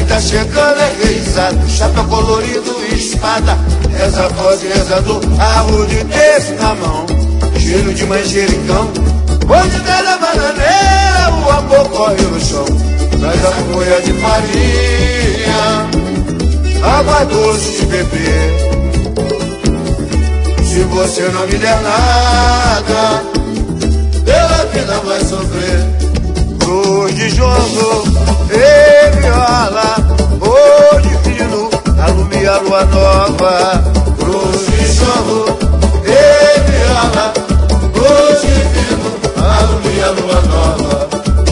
tá chegando é reizado, chapéu colorido e espada. Reza a voz e rezador, arro de terço na mão, cheiro de manjericão. Onde der na bananeira, o amor corre no chão. Traz a folha de farinha, água doce de beber. Se você não me der nada, pela vida vai sofrer. Cruz de jongo e viola, ô divino, alumia a lua nova. Cruz de jongo e viola, ô divino, alumia a lua nova.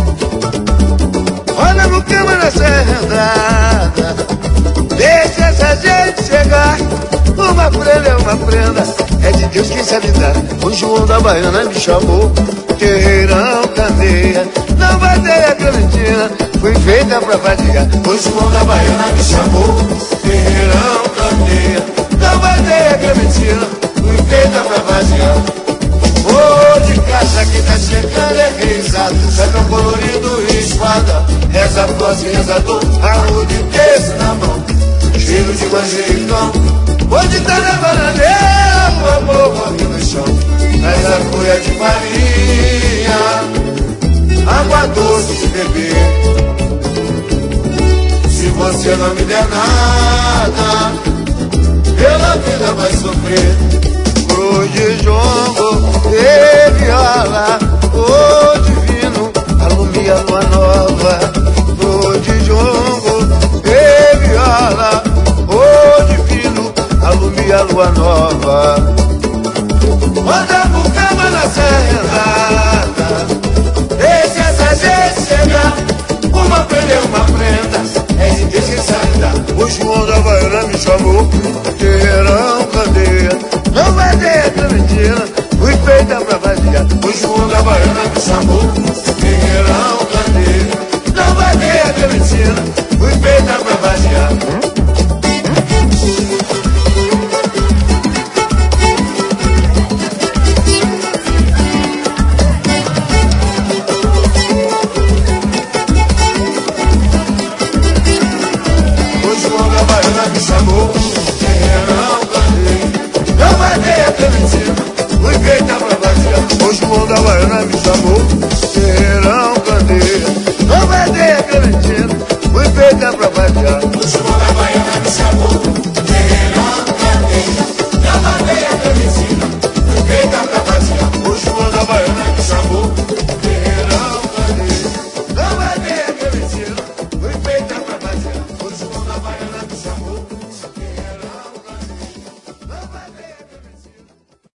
Olha no cama na serrandada, deixa essa gente chegar. Uma prenda é uma prenda, é de Deus quem sabe dar. O João da Baiana me chamou, terreirão candeia, não vai ter a Clementina, foi feita pra vadiar. O João da Baiana me chamou, terreirão candeia, não vai ter a Clementina, foi feita pra vadiar. Ô de casa que tá chegando é reizado, chapéu colorido e espada. Reza a voz e rezador, arro de terço na mão, cheiro de manjericão. Onde tá na bananeira, o amor corre no chão. Traz a folha de farinha, água doce de beber. Se você não me der nada, pela vida vai sofrer. Cruz de jongo e viola, ô divino, alumia a lua nova. Cruz de jongo e viola, ô divino, alumia a lua nova. Manda pro cama na serrandada, deixa essa gente chegar. Uma prenda é uma prenda, é de Deus quem sabe dar. O João da Baiana me chamou, terreirão